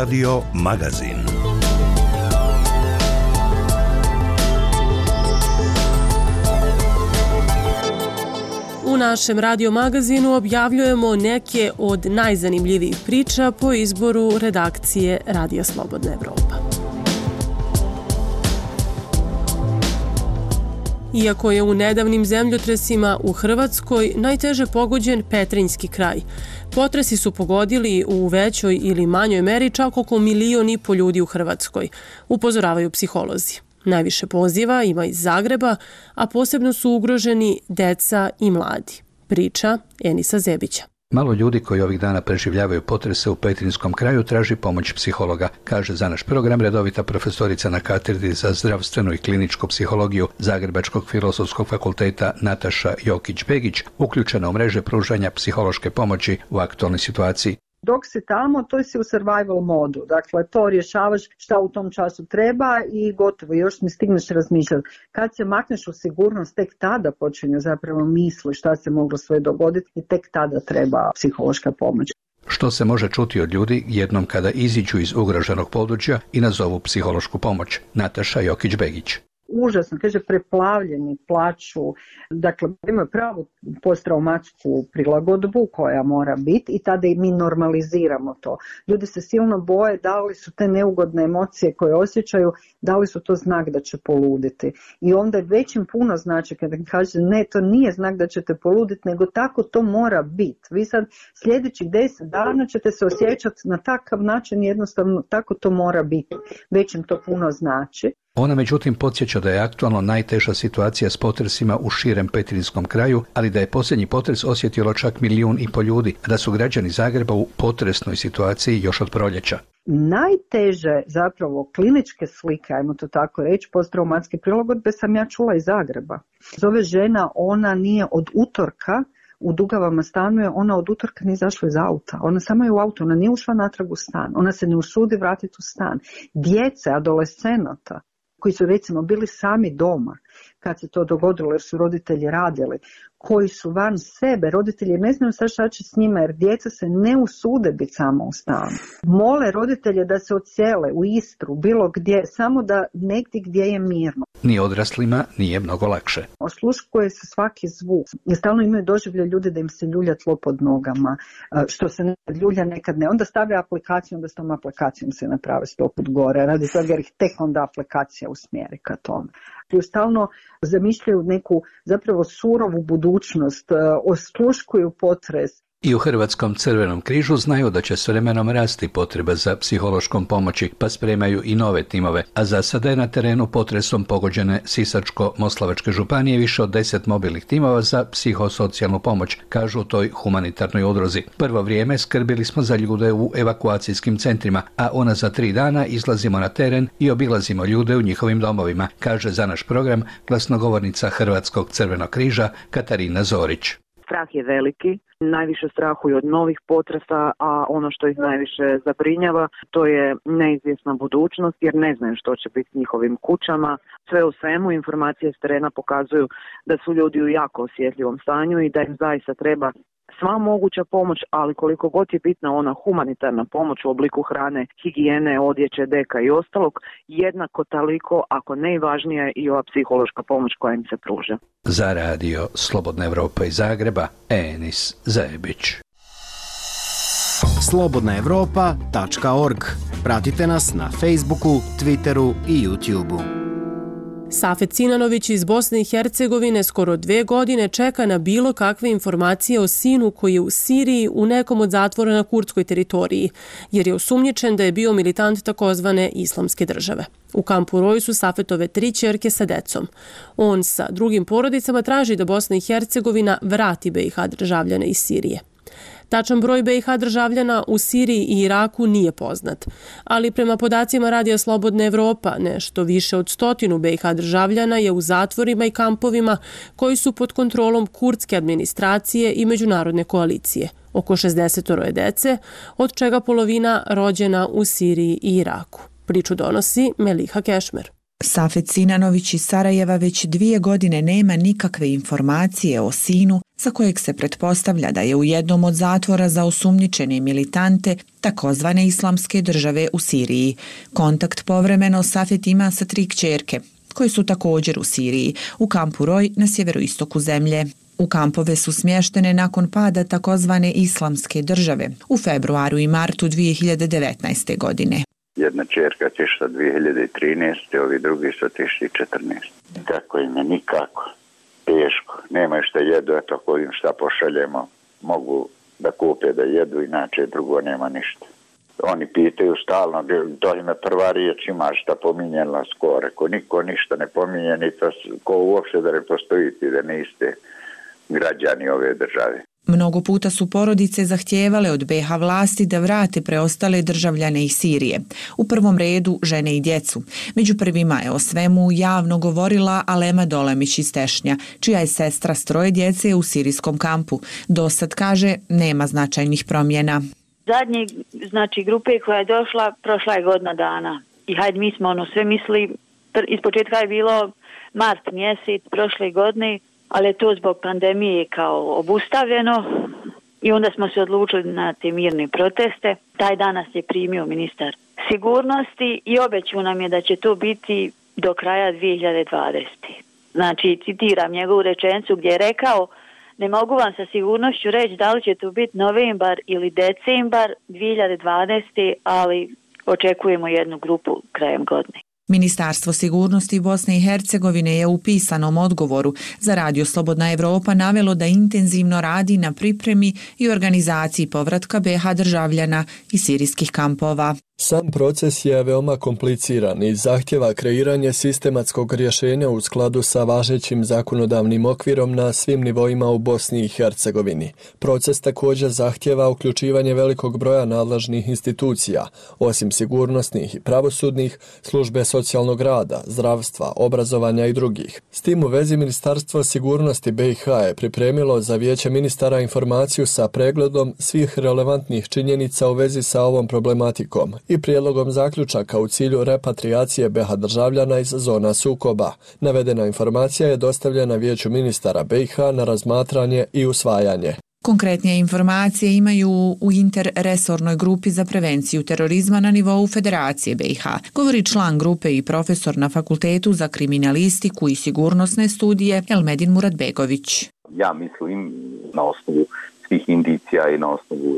Radio Magazin. U našem radio magazinu objavljujemo neke od najzanimljivijih priča po izboru redakcije Radija Slobodna Evropa. Iako je u nedavnim zemljotresima u Hrvatskoj najteže pogođen Petrinjski kraj, potresi su pogodili u većoj ili manjoj meri čak oko 1,5 miliona ljudi u Hrvatskoj, upozoravaju psiholozi. Najviše poziva ima iz Zagreba, a posebno su ugroženi deca i mladi. Priča Enisa Zebića. Malo ljudi koji ovih dana preživljavaju potrese u Petrinjskom kraju traži pomoć psihologa, kaže za naš program redovita profesorica na katedri za zdravstvenu i kliničku psihologiju Zagrebačkog filozofskog fakulteta Nataša Jokić-Begić, uključena u mreže pružanja psihološke pomoći u aktualnoj situaciji. Dok si tamo, to si u survival modu. Dakle, to rješavaš šta u tom času treba i gotovo. Još mi stigneš razmišljati. Kad se makneš u sigurnost, tek tada počinju zapravo misli šta se moglo sve dogoditi i tek tada treba psihološka pomoć. Što se može čuti od ljudi jednom kada iziđu iz ugroženog područja i nazovu psihološku pomoć? Nataša Jokić-Begić. Užasno, kaže, preplavljeni, plaču, dakle imaju pravu posttraumatsku prilagodbu koja mora biti i tada i mi normaliziramo to. Ljudi se silno boje da li su te neugodne emocije koje osjećaju, da li su to znak da će poluditi. I onda već im puno znači kada kaže ne, to nije znak da ćete poluditi, nego tako to mora biti. Vi sad sljedećih 10 dana ćete se osjećati na takav način, jednostavno tako to mora biti. Već im to puno znači. Ona međutim podsjeća da je aktualno najteža situacija s potresima u širem Petrinjskom kraju, ali da je posljednji potres osjetilo čak 1,5 miliona ljudi, a da su građani Zagreba u potresnoj situaciji još od proljeća. Najteže zapravo kliničke slike, ajmo to tako reći, posttraumatske prilagodbe sam ja čula iz Zagreba. Zove žena, ona nije od utorka u Dugavama stanuje, ona od utorka nije izašla iz auta. Ona samo je u auto, ona nije ušla natrag u stan. Ona se ne usudi vratiti u stan. Djece, adolescenata, koji su recimo bili sami doma kad se to dogodilo jer su roditelji radili, koji su van sebe, roditelji ne znaju sad šta će s njima jer djeca se ne usude biti samo u stanu. Mole roditelje da se odsele u Istru, bilo gdje, samo da negdje gdje je mirno. Ni odraslima nije mnogo lakše. Osluškuje se svaki zvuk. I stalno imaju doživlje ljudi da im se ljulja tlo pod nogama, što se nekad ljulja, nekad ne. Onda stave aplikaciju, onda s tom aplikacijom se naprave 100 put gore, radi toga jer ih tek onda aplikacija usmjeri ka tome. I stalno zamišljaju neku zapravo surovu budućnost, osluškuju potres. I u Hrvatskom Crvenom križu znaju da će s vremenom rasti potreba za psihološkom pomoći, pa spremaju i nove timove, a za sada je na terenu potresom pogođene Sisačko-moslavačke županije više od 10 mobilnih timova za psihosocijalnu pomoć, kažu u toj humanitarnoj udruzi. Prvo vrijeme skrbili smo za ljude u evakuacijskim centrima, a ona za 3 dana izlazimo na teren i obilazimo ljude u njihovim domovima, kaže za naš program glasnogovornica Hrvatskog Crvenog križa Katarina Zorić. Strah je veliki, najviše strahuju od novih potresa, a ono što ih najviše zabrinjava to je neizvjesna budućnost jer ne znaju što će biti s njihovim kućama. Sve u svemu informacije s terena pokazuju da su ljudi u jako osjetljivom stanju i da im zaista treba sva moguća pomoć, ali koliko god je bitna ona humanitarna pomoć u obliku hrane, higijene, odjeće, deka i ostalog, jednako toliko, ako ne i važnija, i ova psihološka pomoć koja im se pruža. Za Radio Slobodna Evropa iz Zagreba, Enis Zebić. slobodnaevropa.org. Pratite nas na Facebooku, Twitteru i YouTubeu. Safet Sinanović iz Bosne i Hercegovine skoro 2 godine čeka na bilo kakve informacije o sinu koji je u Siriji u nekom od zatvora na kurdskoj teritoriji, jer je osumnjičen da je bio militant takozvane Islamske države. U kampu Roju su Safetove 3 ćerke sa decom. On sa drugim porodicama traži da Bosna i Hercegovina vrati BiH državljane iz Sirije. Tačan broj BiH državljana u Siriji i Iraku nije poznat, ali prema podacima Radija Slobodna Evropa, nešto više od 100 BiH državljana je u zatvorima i kampovima koji su pod kontrolom kurdske administracije i međunarodne koalicije. Oko 60 je dece, od čega polovina rođena u Siriji i Iraku. Priču donosi Meliha Kešmer. Safet Sinanović iz Sarajeva već 2 godine nema nikakve informacije o sinu za kojeg se pretpostavlja da je u jednom od zatvora za osumnjičene militante takozvane Islamske države u Siriji. Kontakt povremeno Safet ima sa 3 kćerke, koje su također u Siriji, u kampu Roj na sjeveroistoku zemlje. U kampove su smještene nakon pada takozvane Islamske države u februaru i martu 2019. godine. Jedna čerka otišla 2013. Ovi drugi su otišli 2014. Kako im je nikako. Teško. Nemaju šta jedu, eto ako im šta pošaljemo, mogu da kupe da jedu, inače drugo nema ništa. Oni pitaju stalno, to im je prva riječ, imaš šta pominjela skoro. Ko niko ništa ne pominje, ni to, ko uopšte da ne postojite, da niste građani ove države. Mnogo puta su porodice zahtijevale od BiH vlasti da vrate preostale državljane iz Sirije. U prvom redu žene i djecu. Među prvima je o svemu javno govorila Alema Dolemić iz Tešnja, čija je sestra s 3 djece u sirijskom kampu. Dosad, kaže, nema značajnih promjena. Zadnje, grupe koja je došla, prošla je godina dana. I hajde, mi smo sve mislili, iz početka je bilo mart mjesec prošle godine, ali je to zbog pandemije kao obustavljeno i onda smo se odlučili na te mirne proteste. Taj danas je primio ministar sigurnosti i obećao nam je da će to biti do kraja 2020. Znači, citiram njegovu rečenicu gdje je rekao: ne mogu vam sa sigurnošću reći da li će to biti novembar ili decembar 2020. ali očekujemo jednu grupu krajem godine. Ministarstvo sigurnosti Bosne i Hercegovine je u pisanom odgovoru za Radio Slobodna Evropa navelo da intenzivno radi na pripremi i organizaciji povratka BiH državljana iz sirijskih kampova. Sam proces je veoma kompliciran i zahtjeva kreiranje sistematskog rješenja u skladu sa važećim zakonodavnim okvirom na svim nivoima u Bosni i Hercegovini. Proces također zahtjeva uključivanje velikog broja nadležnih institucija, osim sigurnosnih i pravosudnih, službe socijalnog rada, zdravstva, obrazovanja i drugih. S tim u vezi Ministarstvo sigurnosti BiH je pripremilo za Vijeće ministara informaciju sa pregledom svih relevantnih činjenica u vezi sa ovom problematikom i prijedlogom zaključaka u cilju repatriacije BiH državljana iz zona sukoba. Navedena informacija je dostavljena Vijeću ministara BiH na razmatranje i usvajanje. Konkretnije informacije imaju u interresornoj grupi za prevenciju terorizma na nivou Federacije BiH, govori član grupe i profesor na Fakultetu za kriminalistiku i sigurnosne studije Elmedin Muratbegović. Ja mislim na osnovu svih indicija i na osnovu,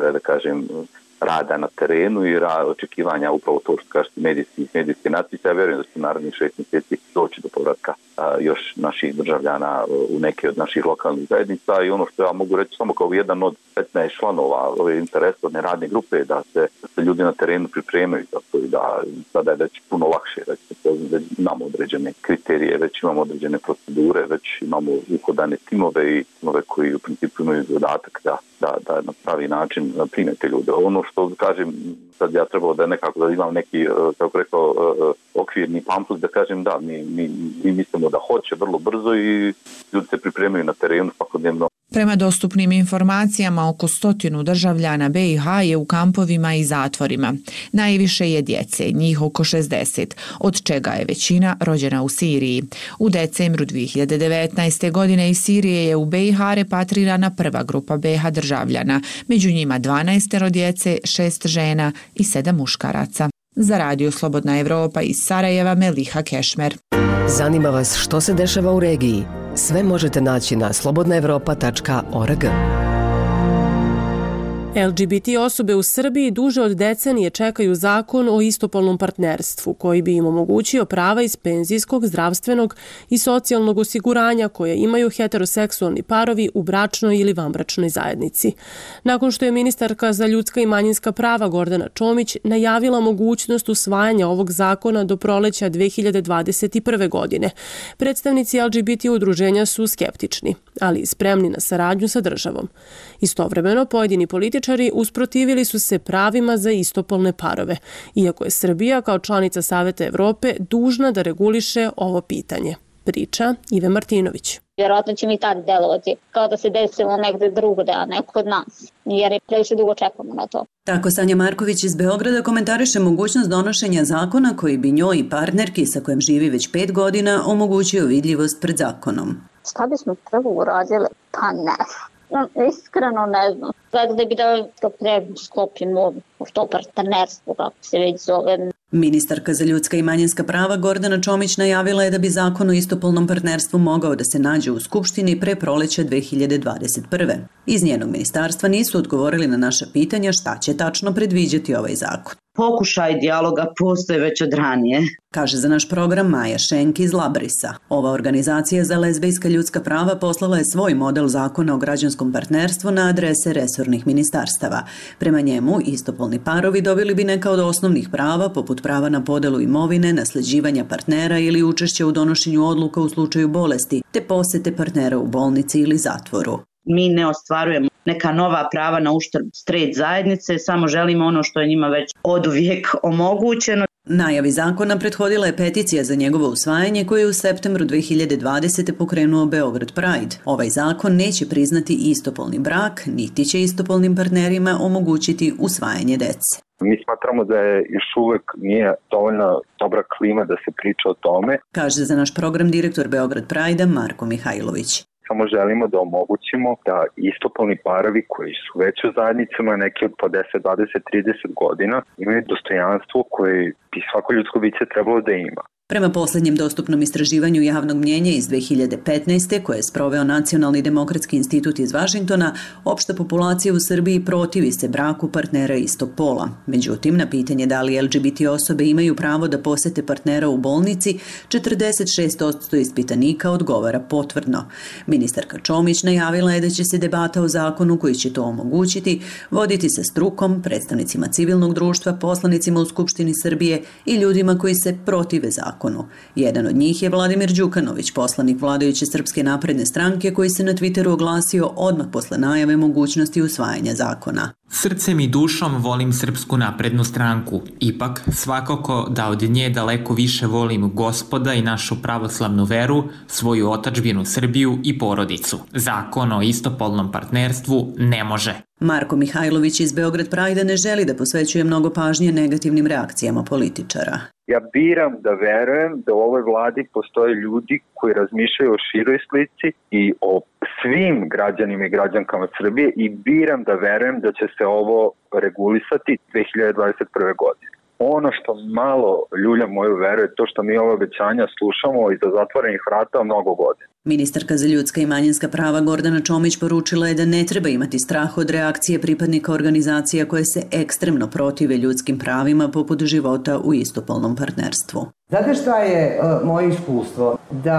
rada na terenu i očekivanja upravo to što kažete medijski natpise. Ja vjerujem da će narednih 6 mjeseci doći do povratka još naših državljana u neke od naših lokalnih zajednica i ono što ja mogu reći samo kao jedan od 15 članova ove interesorne radne grupe da se ljudi na terenu pripremaju za to i da sada je već puno lakše, već imamo određene kriterije, već imamo određene procedure, već imamo uhodane timove i timove koji u principu imaju zadatak da na pravi način prime te ljude. Ono što kažem, sad ja trebalo da nekako da imam neki, kako rekao, okvirni pamflet da kažem da, mi mislimo da hoće vrlo brzo i ljudi se pripremaju na terenu svakodnevno. Prema dostupnim informacijama, oko 100 državljana BiH je u kampovima i zatvorima. Najviše je djece, njih oko 60, od čega je većina rođena u Siriji. U decembru 2019. godine iz Sirije je u BiH repatrirana prva grupa BiH državljana, među njima 12 djece, 6 žena i 7 muškaraca. Za Radio Slobodna Evropa iz Sarajeva, Meliha Kešmer. Zanima vas što se dešava u regiji? Sve možete naći na slobodnaevropa.org. LGBT osobe u Srbiji duže od decenije čekaju zakon o istopolnom partnerstvu koji bi im omogućio prava iz penzijskog, zdravstvenog i socijalnog osiguranja koje imaju heteroseksualni parovi u bračnoj ili vanbračnoj zajednici. Nakon što je ministarka za ljudska i manjinska prava Gordana Čomić najavila mogućnost usvajanja ovog zakona do proleća 2021. godine, predstavnici LGBT udruženja su skeptični, ali spremni na saradnju sa državom. Istovremeno, pojedini političari usprotivili su se pravima za istopolne parove, iako je Srbija kao članica Saveta Evrope dužna da reguliše ovo pitanje. Priča Ive Martinović. Vjerojatno će mi tad delovati kao da se desilo negde drugde, a ne kod nas, jer je previše dugo čekamo na to. Tako Sanja Marković iz Beograda komentariše mogućnost donošenja zakona koji bi njoj i partnerki sa kojim živi već 5 godina omogućio vidljivost pred zakonom. Šta bismo prvo uradili? Pa ne. Iskreno ne znam. Gledali bi da sklopimo to partnerstvo, kako se već zove. Ministarka za ljudska i manjinska prava Gordana Čomić najavila je da bi zakon o istopolnom partnerstvu mogao da se nađe u Skupštini pre proleća 2021. Iz njenog ministarstva nisu odgovorili na naša pitanja šta će tačno predviđati ovaj zakon. Pokušaj dijaloga postoje već od ranije. Kaže za naš program Maja Šenk iz Labrisa. Ova organizacija za lezbejska ljudska prava poslala je svoj model zakona o građanskom partnerstvu na adrese resornih ministarstava. Prema njemu, istopolni parovi dobili bi neka od osnovnih prava, poput prava na podelu imovine, nasleđivanja partnera ili učešće u donošenju odluka u slučaju bolesti, te posete partnera u bolnici ili zatvoru. Mi ne ostvarujemo neka nova prava na uštrb straight zajednice, samo želimo ono što je njima već oduvijek omogućeno. Najavi zakona prethodila je peticija za njegovo usvajanje koje je u septembru 2020. pokrenuo Beograd Pride. Ovaj zakon neće priznati istopolni brak, niti će istopolnim partnerima omogućiti usvajanje dece. Mi smatramo da je još uvek nije dovoljno dobra klima da se priča o tome. Kaže za naš program direktor Beograd Pride-a Marko Mihajlović. Samo želimo da omogućimo da istopolni parovi koji su već u zajednicama, neki od po 10, 20, 30 godina, imaju dostojanstvo koje bi svako ljudsko biće trebalo da ima. Prema posljednjem dostupnom istraživanju javnog mnjenja iz 2015. koje je sproveo Nacionalni demokratski institut iz Vašingtona, opšta populacija u Srbiji protivi se braku partnera istog pola. Međutim, na pitanje da li LGBT osobe imaju pravo da posete partnera u bolnici, 46% ispitanika odgovara potvrdno. Ministarka Čomić najavila je da će se debata o zakonu koji će to omogućiti voditi sa strukom, predstavnicima civilnog društva, poslanicima u Skupštini Srbije i ljudima koji se protive zakonu. Jedan od njih je Vladimir Đukanović, poslanik vladajuće Srpske napredne stranke koji se na Twitteru oglasio odmah posle najave mogućnosti usvajanja zakona. Srcem i dušom volim Srpsku naprednu stranku. Ipak, svakako da od nje daleko više volim Gospoda i našu pravoslavnu veru, svoju otadžbinu Srbiju i porodicu. Zakon o istopolnom partnerstvu ne može. Marko Mihajlović iz Beograd Pride ne želi da posvećuje mnogo pažnje negativnim reakcijama političara. Ja biram da verujem da u ovoj vladi postoje ljudi koji razmišljaju o široj slici i o svim građanima i građankama Srbije i biram da verujem da će se ovo regulisati 2021. godine. Ono što malo ljulja moju veru je to što mi ove obećanja slušamo iza zatvorenih vrata mnogo godina. Ministarka za ljudska i manjinska prava Gordana Čomić poručila je da ne treba imati strah od reakcije pripadnika organizacija koje se ekstremno protive ljudskim pravima poput života u istopolnom partnerstvu. Znate šta je moje iskustvo? Da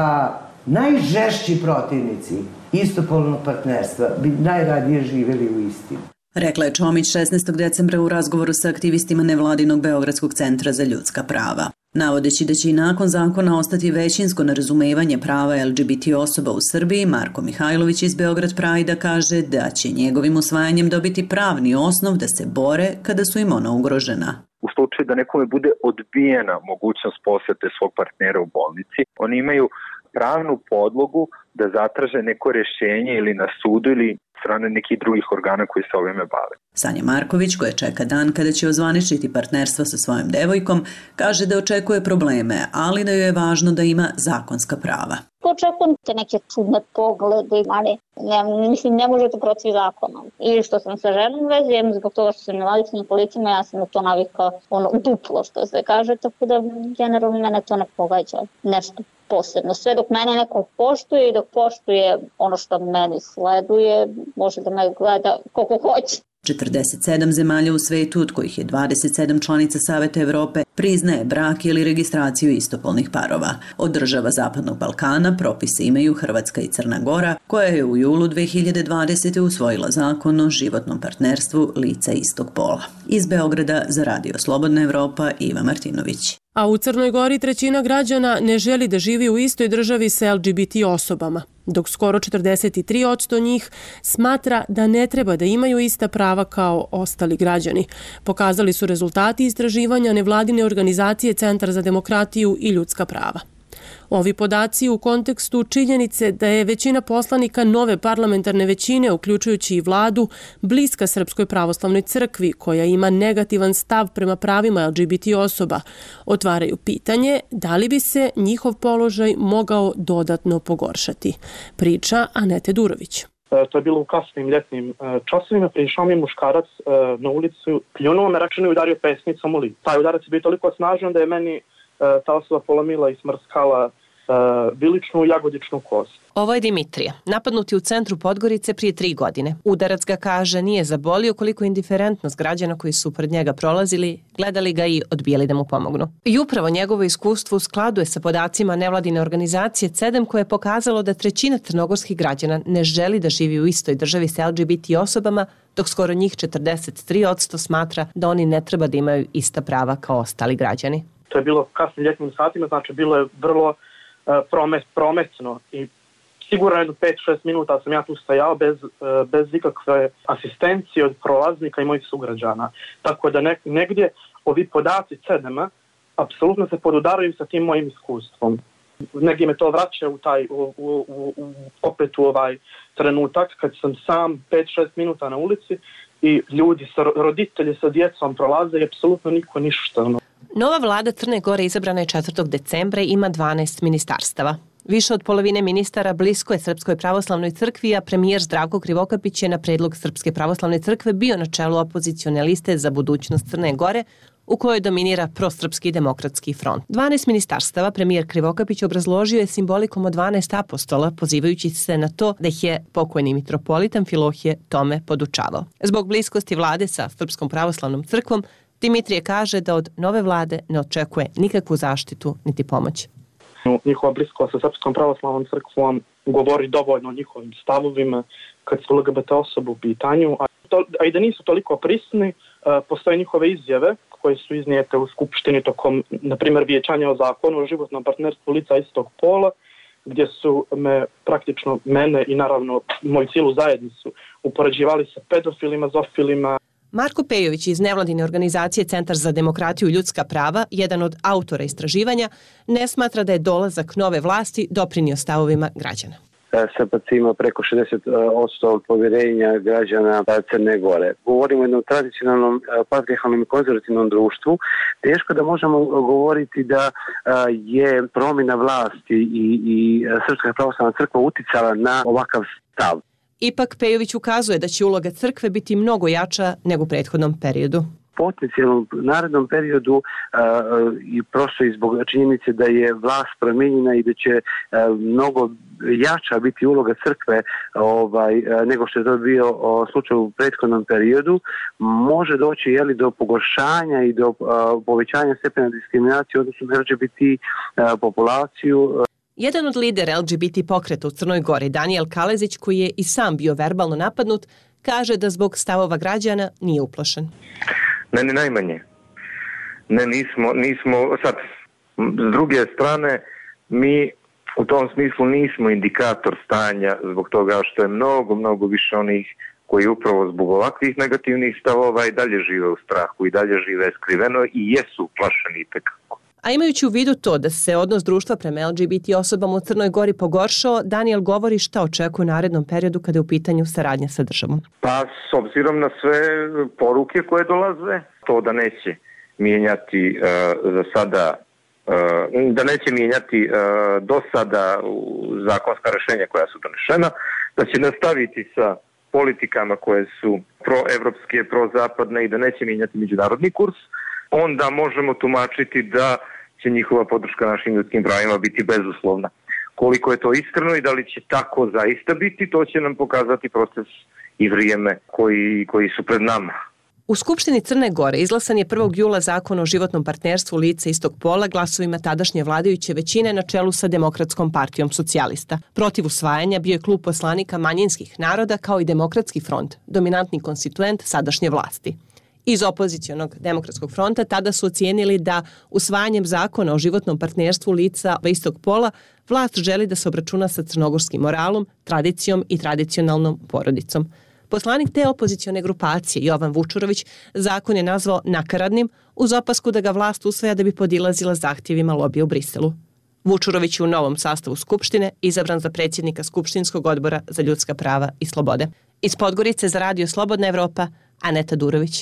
najžešći protivnici istopolnog partnerstva bi najradije živjeli u istini. Rekla je Čomić 16. decembra u razgovoru sa aktivistima nevladinog Beogradskog centra za ljudska prava. Navodeći da će i nakon zakona ostati većinsko nerazumevanje prava LGBT osoba u Srbiji, Marko Mihajlović iz Beograd Pride-a kaže da će njegovim usvajanjem dobiti pravni osnov da se bore kada su im ona ugrožena. U slučaju da nekome bude odbijena mogućnost posete svog partnera u bolnici, oni imaju pravnu podlogu da zatraže neko rješenje ili na sudu ili strane nekih drugih organa koji se ovime bave. Sanja Marković, koja čeka dan kada će ozvaničiti partnerstvo sa svojom devojkom, kaže da očekuje probleme, ali da joj je važno da ima zakonska prava. Očekujem te neke čudne poglede, ali ne možete protiv zakona. I što sam sa ženom vezujem, zbog toga što sam invalidska na kolicima, ja sam na to navikla duplo, što se kaže, tako da generalno mene to ne pogađa nešto posebno. Sve dok mene neko poštuje i dok poštuje ono što meni sleduje, može da me gleda koliko hoće. 47 zemalja u svetu, od kojih je 27 članica Saveta Evrope, priznaje brak ili registraciju istopolnih parova. Od država Zapadnog Balkana propise imaju Hrvatska i Crna Gora, koja je u julu 2020. usvojila zakon o životnom partnerstvu lica istog pola. Iz Beograda za Radio Slobodna Evropa, Iva Martinović. A u Crnoj Gori 1/3 građana ne želi da živi u istoj državi sa LGBT osobama, dok skoro 43% njih smatra da ne treba da imaju ista prava kao ostali građani. Pokazali su rezultati istraživanja nevladine organizacije Centar za demokratiju i ljudska prava. Ovi podaci u kontekstu činjenice da je većina poslanika nove parlamentarne većine, uključujući i vladu, bliska Srpskoj pravoslavnoj crkvi, koja ima negativan stav prema pravima LGBT osoba, otvaraju pitanje da li bi se njihov položaj mogao dodatno pogoršati. Priča Anete Durović. To je bilo u kasnim ljetnim časovima, prišao mi je muškarac na ulicu, pljunuo me, rečeno i udario pesnicom u lice. Taj udarac je bio toliko snažan da je meni ta osoba polomila i smrskala viličnu i jagodičnu kost. Ovo je Dimitrije, napadnuti u centru Podgorice prije 3 godine. Udarac ga, kaže, nije zabolio koliko indiferentnost građana koji su pred njega prolazili, gledali ga i odbijali da mu pomognu. I upravo njegovo iskustvo u skladu je sa podacima nevladine organizacije CEDEM, koje je pokazalo da 1/3 crnogorskih građana ne želi da živi u istoj državi sa LGBT osobama, dok skoro njih 43% smatra da oni ne treba da imaju ista prava kao ostali građani. To je bilo kasnim ljetnim satima, znači bilo je vrlo prometno i sigurno jedno 5-6 minuta sam ja tu stajao bez ikakve asistencije od prolaznika i mojih sugrađana. Tako da negdje ovi podaci CEDEM-a apsolutno se podudaraju sa tim mojim iskustvom. Negdje me to vraća opet u ovaj trenutak kad sam sam 5-6 minuta na ulici i ljudi, roditelji sa djecom prolaze i apsolutno niko ništa. Nova vlada Crne Gore izabrana je 4. decembra i ima 12 ministarstava. Više od polovine ministara blisko je Srpskoj pravoslavnoj crkvi, a premijer Zdravko Krivokapić je na predlog Srpske pravoslavne crkve bio na čelu opozicione liste za budućnost Crne Gore, u kojoj dominira prosrpski demokratski front. 12 ministarstava premijer Krivokapić obrazložio je simbolikom od 12 apostola, pozivajući se na to da ih je pokojni mitropolit Amfilohije tome podučavao. Zbog bliskosti vlade sa Srpskom pravoslavnom crkvom, Dimitrije kaže da od nove vlade ne očekuje nikakvu zaštitu niti pomoć. Njihova bliskost sa Srpskom pravoslavnom crkvom govori dovoljno o njihovim stavovima kad su LGBT osobe u pitanju, a i da nisu toliko prisni, postoje njihove izjave koje su iznijete u Skupštini tokom, na primjer, vijećanja o zakonu o životnom partnerstvu lica istog pola, gdje su praktično mene i naravno moju cijelu zajednicu upoređivali sa pedofilima, zofilima. Marko Pejović iz nevladine organizacije Centar za demokratiju i ljudska prava, jedan od autora istraživanja, ne smatra da je dolazak nove vlasti doprinio stavovima građana. SPC ima preko 60% povjerenja građana Crne Gore. Govorimo o jednom tradicionalnom, patrijarhalnom i konzervativnom društvu. Teško da možemo govoriti da je promjena vlasti i Srpska pravoslavna crkva uticala na ovakav stav. Ipak Pejović ukazuje da će uloga crkve biti mnogo jača nego u prethodnom periodu. Potencijalnom narednom periodu i prosto i zbog činjenice da je vlast promijenjena i da će mnogo jača biti uloga crkve nego što je to bio slučaj u prethodnom periodu, može doći do pogoršanja i do povećanja stepena diskriminacije odnosno LGBT populaciju. Jedan od lidera LGBT pokreta u Crnoj Gori, Danijel Kalezić, koji je i sam bio verbalno napadnut, kaže da zbog stavova građana nije uplašen. Ne najmanje. Ne, nismo, sad, s druge strane, mi u tom smislu nismo indikator stanja zbog toga što je mnogo više onih koji upravo zbog ovakvih negativnih stavova i dalje žive u strahu i dalje žive skriveno i jesu uplašeni itekako. A imajući u vidu to da se odnos društva prema LGBT osobama u Crnoj Gori pogoršao, Daniel govori šta očekuje u narednom periodu kada je u pitanju saradnja sa državom. Pa s obzirom na sve poruke koje dolaze, to da neće mijenjati za sada, da neće mijenjati do sada zakonska rješenja koja su donešena, da će nastaviti sa politikama koje su proevropske, prozapadne i da neće mijenjati međunarodni kurs, onda možemo tumačiti da će njihova podrška našim ljudskim pravima biti bezuslovna. Koliko je to iskreno i da li će tako zaista biti, to će nam pokazati proces i vrijeme koji su pred nama. U Skupštini Crne Gore izglasan je 1. jula zakon o životnom partnerstvu lica istog pola glasovima tadašnje vladajuće većine na čelu sa Demokratskom partijom socijalista. Protiv usvajanja bio je klub poslanika manjinskih naroda kao i Demokratski front, dominantni konstituent sadašnje vlasti. Iz opozicionog Demokratskog fronta tada su ocijenili da usvajanjem zakona o životnom partnerstvu lica istog pola vlast želi da se obračuna sa crnogorskim moralom, tradicijom i tradicionalnom porodicom. Poslanik te opozicione grupacije, Jovan Vučurović, zakon je nazvao nakaradnim uz opasku da ga vlast usvaja da bi podilazila zahtjevima lobija u Briselu. Vučurović je u novom sastavu Skupštine izabran za predsjednika Skupštinskog odbora za ljudska prava i slobode. Iz Podgorice za Radio Slobodna Evropa, Aneta Durović.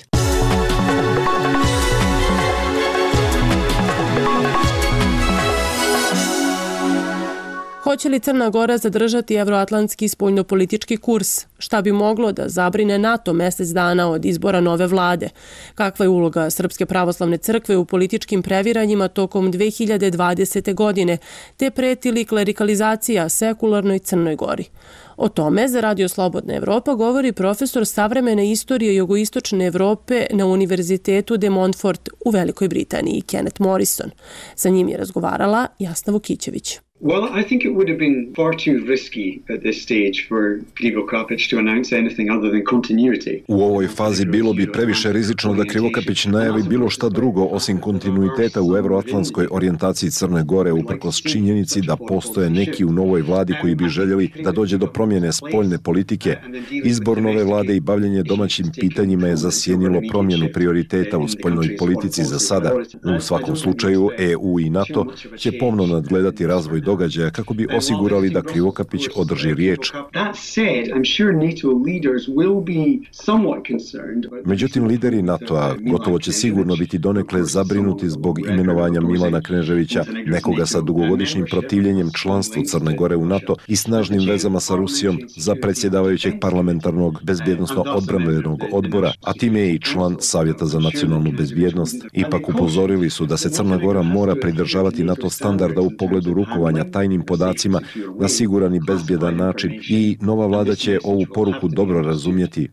Hoće li Crna Gora zadržati evroatlantski spoljnopolitički kurs? Šta bi moglo da zabrine NATO mesec dana od izbora nove vlade? Kakva je uloga Srpske pravoslavne crkve u političkim previranjima tokom 2020. godine, te preti li klerikalizacija sekularnoj Crnoj Gori? O tome za Radio Slobodna Evropa govori profesor savremene istorije jugoistočne Evrope na Univerzitetu de Montfort u Velikoj Britaniji, Kenneth Morrison. Sa njim je razgovarala Jasna Vukićević. Well, I think it would have been far too risky at this stage for Krivokapić to announce anything other than continuity. U ovoj fazi bilo bi previše rizično da Krivokapić najavi bilo šta drugo osim kontinuiteta u evroatlantskoj orijentaciji Crne Gore, uprkos činjenici da postoje neki u novoj vladi koji bi željeli da dođe do promjene spoljne politike. Izbor nove vlade i bavljenje domaćim pitanjima je zasjenilo promjenu prioriteta u spoljnoj politici za sada. U svakom slučaju, EU i NATO će pomno nadgledati razvoj događaja kako bi osigurali da Krivokapić održi riječ. Međutim, lideri NATO-a gotovo će sigurno biti donekle zabrinuti zbog imenovanja Milana Kneževića, nekoga sa dugogodišnjim protivljenjem članstvu Crne Gore u NATO i snažnim vezama sa Rusijom, za predsjedavajućeg parlamentarnog bezbjednosno-odbrambenog odbora, a time je i član Savjeta za nacionalnu bezbjednost. Ipak upozorili su da se Crna Gora mora pridržavati NATO standarda u pogledu rukovanja tajnim podacima na siguran i bezbjedan način i nova vlada će ovu poruku dobro razumjeti.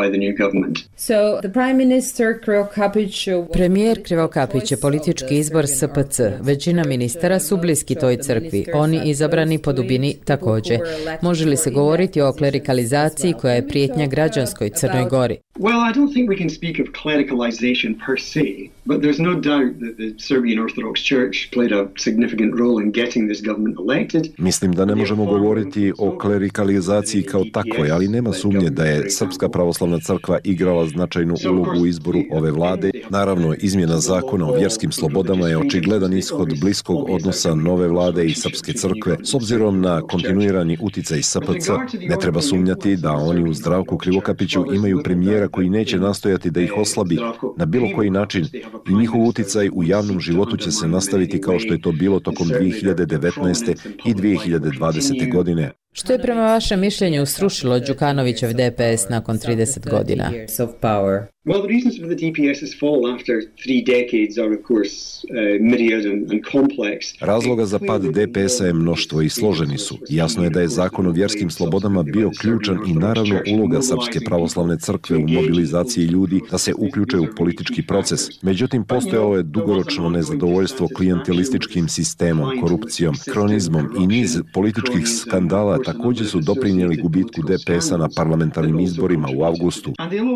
Premijer Krivokapić je politički izbor SPC. Većina ministara su bliski toj crkvi. Oni izabrani po dubini također. Može li se govoriti o klerikalizaciji koja je prijetnja građanskoj Crnoj Gori? Well, I don't think we can speak of clericalization per se, but there's no doubt that the Serbian Orthodox Church played a significant role in getting this government elected. Mislim da ne možemo govoriti o klerikalizaciji kao takvoj, ali nema sumnje da je Srpska pravoslavna crkva igrala značajnu ulogu u izboru ove vlade. Naravno, izmjena zakona o vjerskim slobodama je očigledan ishod bliskog odnosa nove vlade i Srpske crkve. S obzirom na kontinuirani uticaj SPC, ne treba sumnjati da oni u Zdravku Krivokapiću imaju premijera koji neće nastojati da ih oslabi na bilo koji način i njihov uticaj u javnom životu će se nastaviti kao što je to bilo tokom 2019. i 2020. godine. Što je prema vašem mišljenju srušilo Đukanovićev DPS nakon 30 godina? Well, the reasons for the DPS's fall after 3 decades are, of course, myriad and complex. Razloga za pad DPS-a je mnoštvo i složeni su. Jasno je da je zakon o vjerskim slobodama bio ključan i naravno uloga Srpske pravoslavne crkve u mobilizaciji ljudi da se uključe u politički proces. Međutim, postojalo je dugoročno nezadovoljstvo klijentelističkim sistemom, korupcijom, kronizmom i niz političkih skandala također su doprinijeli gubitku DPS-a na parlamentarnim izborima u avgustu.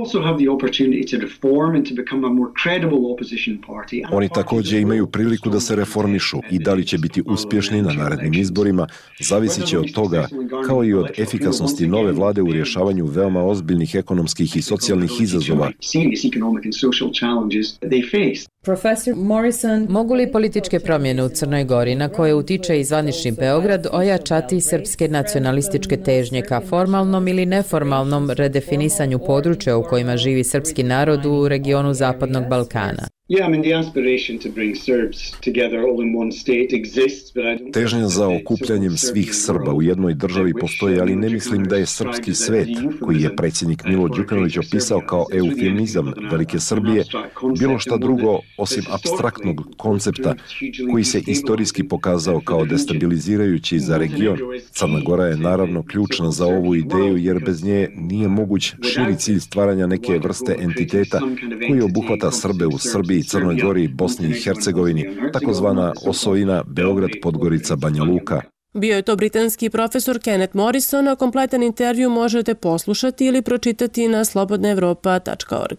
Oni također imaju priliku da se reformišu i da li će biti uspješni na narednim izborima zavisit će od toga, kao i od efikasnosti nove vlade u rješavanju veoma ozbiljnih ekonomskih i socijalnih izazova. Profesor Morrison, mogu li političke promjene u Crnoj Gori, na koje utiče i zvanični Beograd, ojačati srpske nacionalističke težnje ka formalnom ili neformalnom redefinisanju područja u kojima živi srpski narod u regionu Zapadnog Balkana? Težnja za okupljanjem svih Srba u jednoj državi postoji, ali ne mislim da je srpski svet, koji je predsjednik Milo Đukanović opisao kao eufemizam Velike Srbije, bilo šta drugo osim apstraktnog koncepta koji se istorijski pokazao kao destabilizirajući za region. Crna Gora je naravno ključna za ovu ideju jer bez nje nije moguć širi cilj stvaranja neke vrste entiteta koji obuhvata Srbe u Srbiji, Crnoj Gori, Bosni i Hercegovini, takozvana osovina Beograd, Podgorica, Banja Luka. Bio je to britanski profesor Kenneth Morrison, a kompletan intervju možete poslušati ili pročitati na slobodnaevropa.org.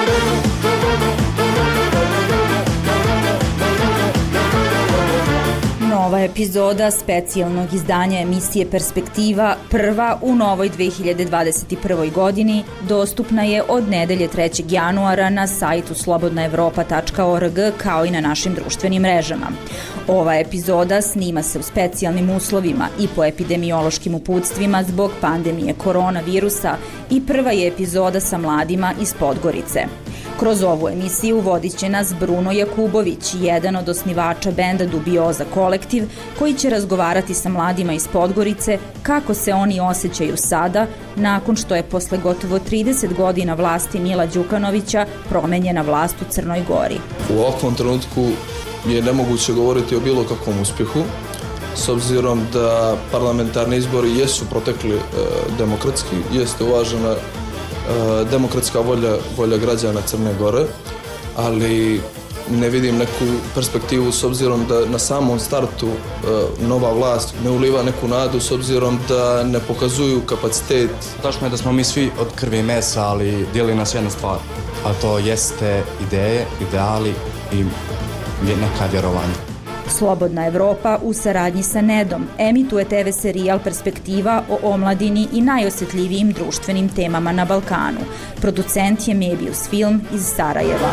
Nova epizoda specijalnog izdanja emisije Perspektiva, prva u novoj 2021. godini, dostupna je od nedelje 3. januara na sajtu slobodnaevropa.org kao i na našim društvenim mrežama. Ova epizoda snima se u specijalnim uslovima i po epidemiološkim uputstvima zbog pandemije koronavirusa i prva je epizoda sa mladima iz Podgorice. Kroz ovu emisiju vodit će nas Bruno Jakubović, jedan od osnivača benda Dubioza Kolektiv, koji će razgovarati sa mladima iz Podgorice kako se oni osjećaju sada, nakon što je posle gotovo 30 godina vlasti Mila Đukanovića promenjena vlast u Crnoj Gori. U ovakvom trenutku je nemoguće govoriti o bilo kakvom uspjehu, s obzirom da parlamentarni izbori jesu protekli demokratski, jeste uvažena demokratska volja građana Crne Gore, ali ne vidim neku perspektivu s obzirom da na samom startu nova vlast ne uliva neku nadu s obzirom da ne pokazuju kapacitet. Tačno je da smo mi svi od krvi i mesa, ali dijeli nas jedna stvar, a to jeste ideje, ideali i neka vjerovanja. Slobodna Evropa u saradnji sa Nedom emituje TV serijal Perspektiva o omladini i najosjetljivijim društvenim temama na Balkanu. Producent je Mebius Film iz Sarajeva.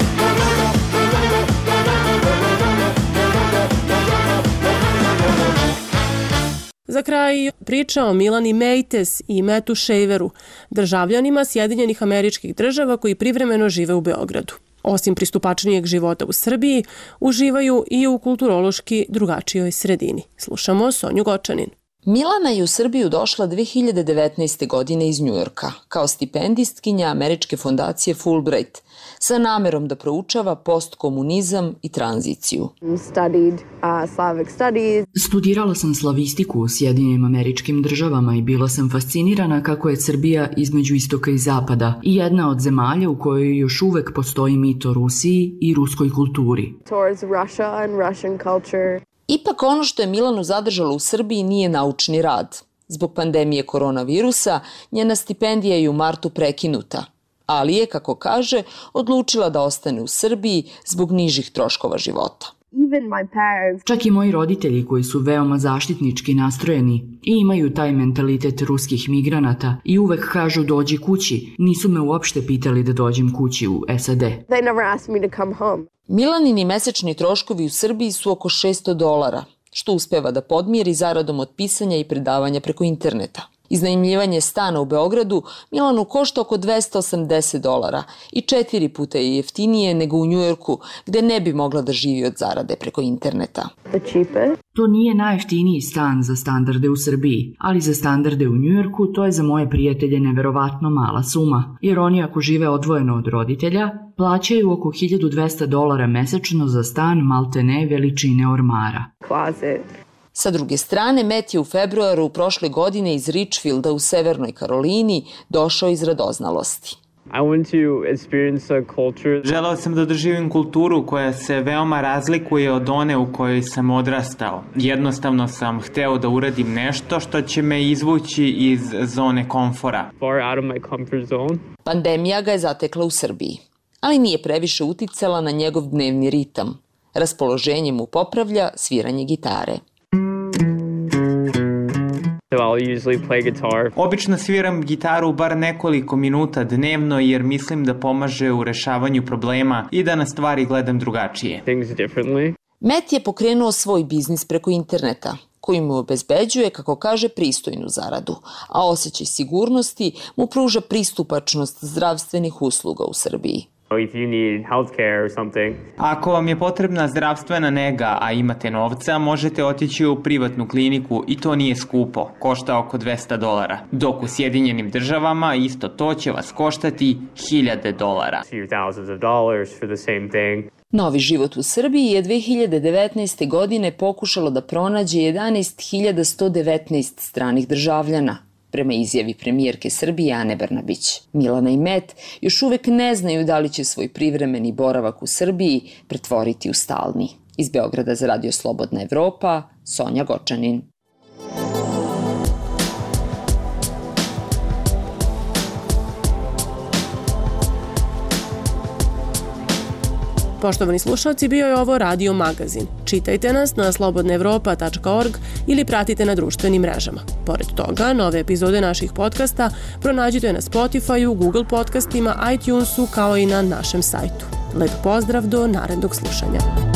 Za kraj priča o Milani Meites i Metu Shaveru, državljanima Sjedinjenih Američkih Država koji privremeno žive u Beogradu. Osim pristupačnijeg života u Srbiji, uživaju i u kulturološki drugačijoj sredini. Slušamo Sonju Gočanin. Milana je u Srbiju došla 2019. godine iz Njujorka kao stipendistkinja američke fondacije Fulbright sa namerom da proučava postkomunizam i tranziciju. Studirala sam slavistiku u Sjedinjenim Američkim Državama i bila sam fascinirana kako je Srbija između istoka i zapada i jedna od zemalja u kojoj još uvek postoji mit o Rusiji i ruskoj kulturi. Ipak ono što je Milanu zadržalo u Srbiji nije naučni rad. Zbog pandemije koronavirusa, njena stipendija je u martu prekinuta, ali je, kako kaže, odlučila da ostane u Srbiji zbog nižih troškova života. Čak i moji roditelji koji su veoma zaštitnički nastrojeni i imaju taj mentalitet ruskih migranata i uvek kažu dođi kući, nisu me uopšte pitali da dođem kući u SAD. Milanini mesečni troškovi u Srbiji su oko $600, što uspeva da podmiri zaradom od pisanja i predavanja preko interneta. Iznajmljivanje stana u Beogradu Milanu košta oko $280 i 4 puta je jeftinije nego u Njujorku, gde ne bi mogla da živi od zarade preko interneta. To nije najjeftiniji stan za standarde u Srbiji, ali za standarde u Njujorku to je za moje prijatelje neverovatno mala suma, jer oni ako žive odvojeno od roditelja, plaćaju oko $1200 mesečno za stan maltene veličine ormara. Sa druge strane, Matt je u februaru prošle godine iz Richfielda u Severnoj Karolini došao iz radoznalosti. Želeo sam da doživim kulturu koja se veoma razlikuje od one u kojoj sam odrastao. Jednostavno sam hteo da uradim nešto što će me izvući iz zone komfora. Pandemija ga je zatekla u Srbiji, ali nije previše uticala na njegov dnevni ritam. Raspoloženje mu popravlja sviranje gitare. Obično sviram gitaru bar nekoliko minuta dnevno jer mislim da pomaže u rešavanju problema i da na stvari gledam drugačije. Matt je pokrenuo svoj biznis preko interneta, koji mu obezbeđuje, kako kaže, pristojnu zaradu, a osjećaj sigurnosti mu pruža pristupačnost zdravstvenih usluga u Srbiji. Ako vam je potrebna zdravstvena nega, a imate novca, možete otići u privatnu kliniku i to nije skupo, košta oko $200, dok u Sjedinjenim Državama isto to će vas koštati $1,000. Novi život u Srbiji je 2019. godine pokušalo da pronađe 11.119 stranih državljana, prema izjavi premijerke Srbije Ane Brnabić. Milana i Matt još uvek ne znaju da li će svoj privremeni boravak u Srbiji pretvoriti u stalni. Iz Beograda za Radio Slobodna Evropa, Sonja Gočanin. Poštovani slušalci, bio je ovo Radio Magazin. Čitajte nas na slobodnaevropa.org ili pratite na društvenim mrežama. Pored toga, nove epizode naših podcasta pronađite na Spotify-u, Google podcastima, iTunesu kao i na našem sajtu. Lep pozdrav do narednog slušanja.